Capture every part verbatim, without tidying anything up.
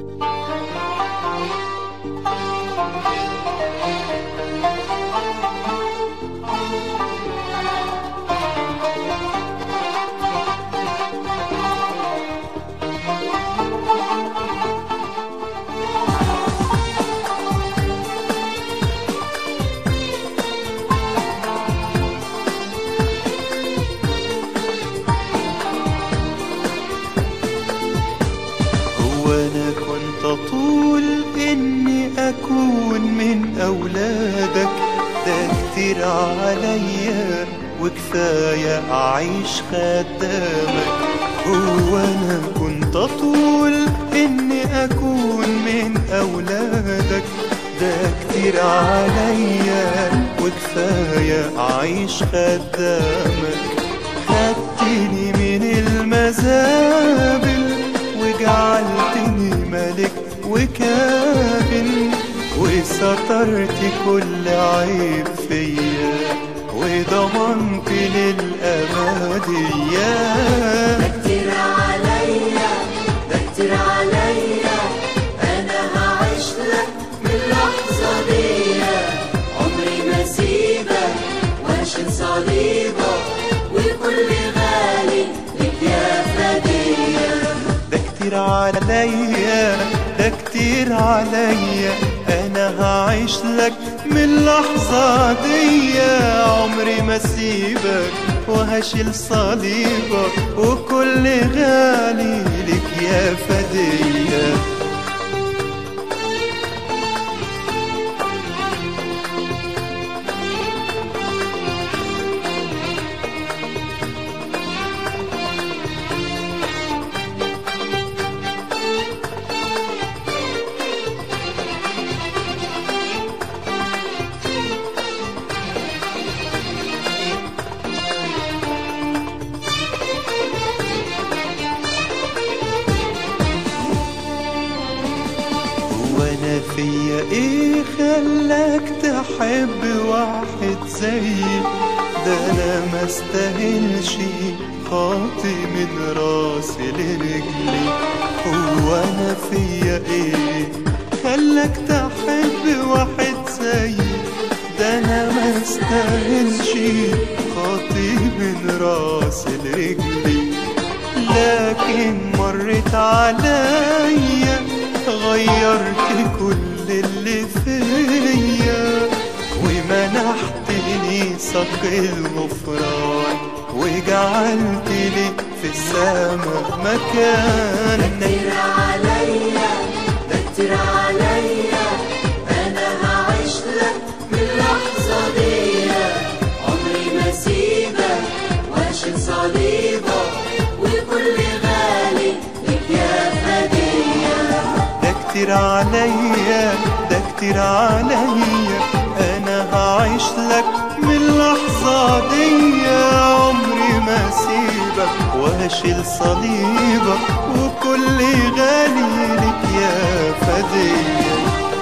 طول إني أكون من أولادك، ده كتير عليا وكفاية أعيش خدامك. هو أنا كنت أطول إني أكون من أولادك، ده كتير عليا وكفاية أعيش خدامك. خدتني من المزابل وجعلتني ملك وكابن، وسترت كل عيب فيا وضمنت للأبدية. ده كتير عليا، ده كتير عليا، أنا هعيش لك من اللحظة دي. عمري ما سيبك واشيل صليبك، وكل غالي لك يا فدية. ده كتير عليا، ده كتير عليا، أنا هعيش لك من اللحظة دي. عمري ما سيبك وهشيل صليبك، وكل غالي لك يا فدية. وانا فيا ايه خلاك تحب واحد زيي؟ ده انا ما استاهلش خاطي من راسي لرجلي. هو انا فيا ايه خلاك تحب واحد زيي؟ ده انا ما استاهلش خاطي من راسي لرجلي. لكن مرت عليا غيرت كل اللي فيا، ومنحتني صك الغفران، وجعلت لي في السماء مكان. ده كتير عليا، ده كتير عليا، أنا هعيش لك من اللحظة دي. عمري ما سيبك واشيل صليبك، وكل غالي لك يا فدية. ده كتير عليا، ده كتير عليا، أنا هعيش لك من اللحظة دي. عمري ما سيبك وهشيل صليبك، وكل غالي لك يا فدية.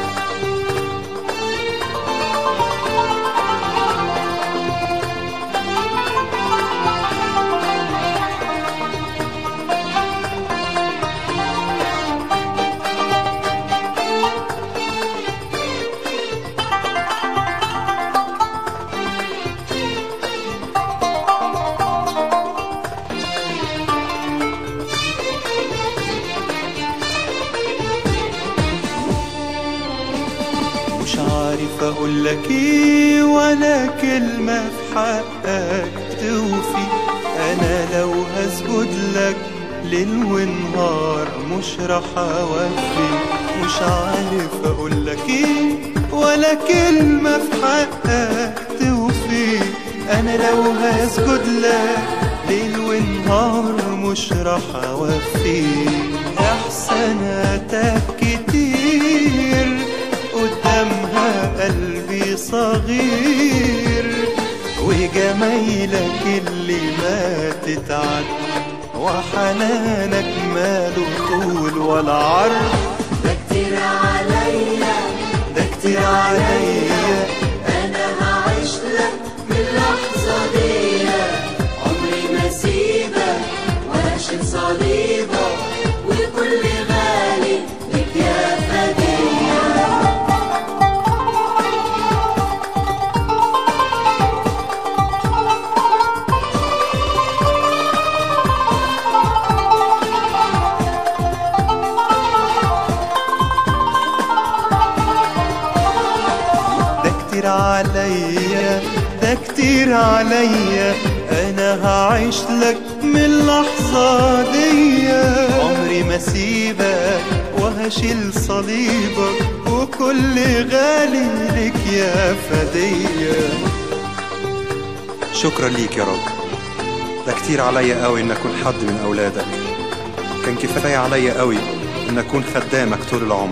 مش عارف اقولك ايه ولا كلمة في حقك توفي. انا لو هسجد لك ليل ونهار مش راح اوفي. مش عارف اقولك ايه ولا كلمة في حقك توفي. انا لو هسجد لك ليل ونهار مش راح اوفي. احساناتك كتير قدامها قلبي صغير، وجمايلك اللي ما تتعد، وحنانك ماله طول ولا عرض. ده كتير عليا، ده كتير عليا، أنا هعيش لك من اللحظة دي. عمري ما سيبك واشيل صليبك، وكل غالي لك كتير عليا، ده كتير عليا، انا هعيش لك من اللحظة دي. عمري ما سيبك وهشيل صليبك، وكل غالي لك يا فدية. شكرا ليك يا رب، ده كتير عليا قوي ان اكون حد من اولادك. كان كفاية عليا قوي ان اكون خدامك طول العمر.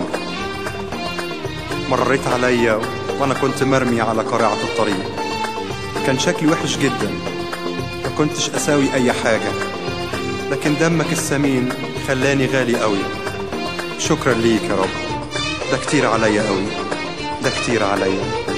مريت عليا وانا كنت مرمي على قارعة الطريق، كان شكلي وحش جدا، ما كنتش اساوي اي حاجة، لكن دمك الثمين خلاني غالي قوي. شكرا ليك يا رب، ده كتير عليا قوي، ده كتير عليا.